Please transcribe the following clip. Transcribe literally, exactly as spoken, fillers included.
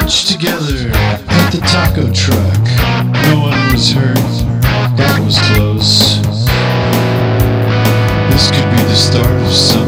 bunched together at the taco truck. No one was hurt. That was close. This could be the start of some